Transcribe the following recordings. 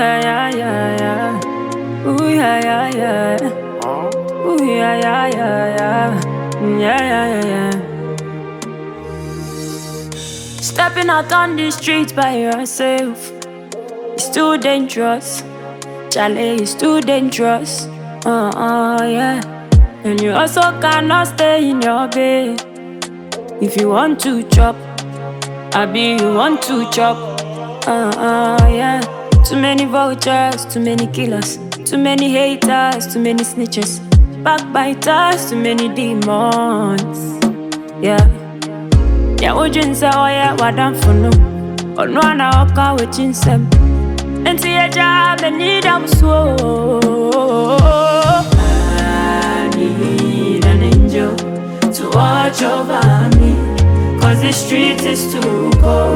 yeah, yeah, yeah, yeah. Ooh, yeah, yeah, yeah. Ooh, yeah, yeah, yeah, yeah. Yeah, yeah, yeah, yeah. Stepping out on the streets by yourself, it's too dangerous. Charlie, it's too dangerous. Yeah. And you also cannot stay in your bed if you want to chop. You want to chop. Yeah. Too many vultures, too many killers, too many haters, too many snitches, backbiters, too many demons. Yeah. Yeah, ujin say oh yeah, wadam for no. Oh no, na oka wechin sem. Enti ya job, I need am so. I need an angel to watch over me, 'cause the street is too cold.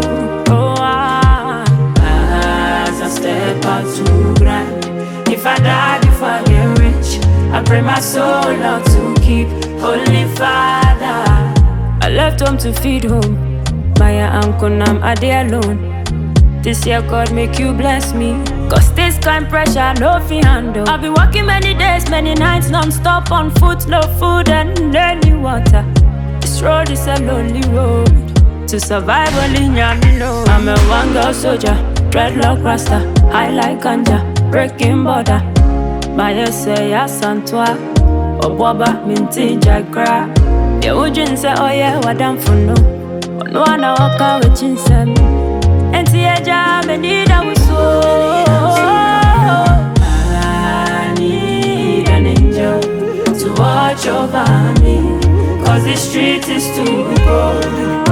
As I step out to grind, if I die before I get rich, I pray my soul out to keep. Holy Father, I left home to feed home. My uncle Nam are there alone. This year God make you bless me, 'cause this kind pressure no fi handle. I've been working many days, many nights non-stop on foot, no food and any water. This road is a lonely road. To survive only me know. I'm a one girl soldier, dreadlock rasta, high like ganja, breaking border. My say ya santwa, Oboba minti jagra. The ujin say oh yeah, wadam for no. No one waka wechin sem. Enti ya job, I need am so. I need an angel to watch over me, 'cause the street is too cold.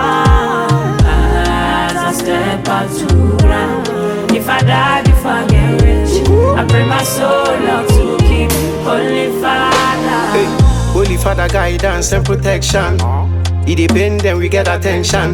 As I step out to ground, if I die before I get rich, I pray my soul out to keep. Holy Father, hey, Holy Father, guidance and protection. It depend, then we get attention.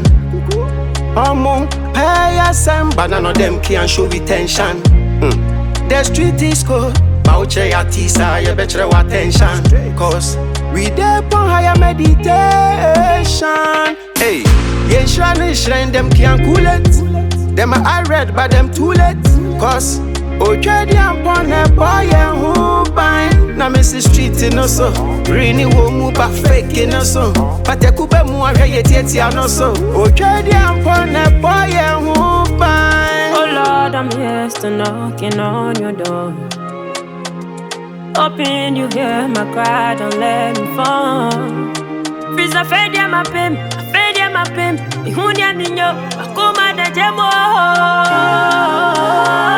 Pay us but none of them can show we tension. The street is cold, but ya tisa, you better attention. 'Cause we there for higher meditation. Hey, yen shrine them can't cool it. Them I read, but them too late. 'Cause okay, they upon a boy and who bind. Now miss the street in so rainy woman but fake in so. But the coupe more yet no so. Okay, they upon a boy and who bind. oh Lord, I'm here still knocking on your door, hoping you hear my cry, don't let me fall. Freeze a fed ya my pimp, my pimp. Ihunya ninyo, akuma da jemo.